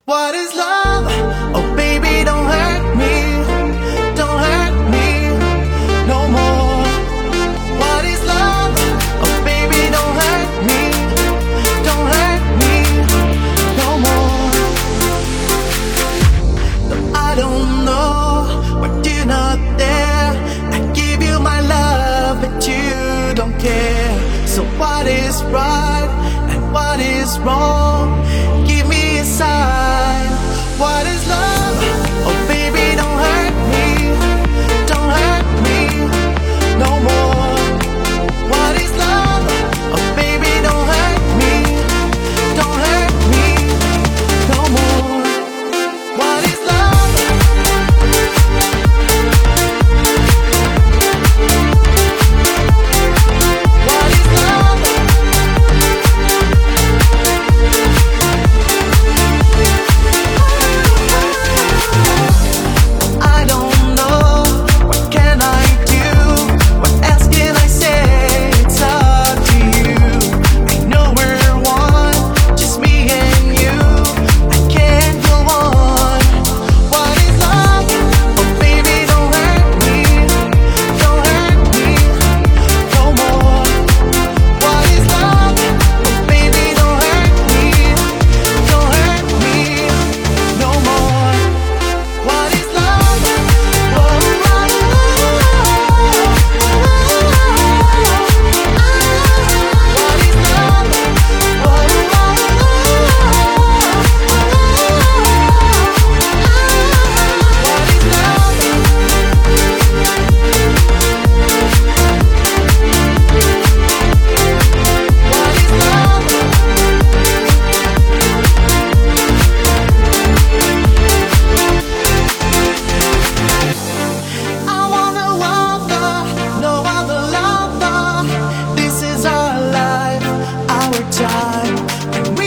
What is love? Oh baby, don't hurt me no more. What is love? Oh baby, don't hurt me no more. No, I don't know what you're not there. I give you my love, but you don't care. So what is right and what is wrong? Give me a sign. What is love? Oh baby, don't hurt me no more. What is love? Oh baby, don't hurt me no more. What is love? What is love? I don't know, what can I do? What else can I say? It's up to you. I know we're one, just me and you. I can't go on. What is love? Oh baby, don't hurt me no more. What is love? Oh baby, don't hurt me no more. What is love? What is love? I wanna love, no other love. This is our life, our time.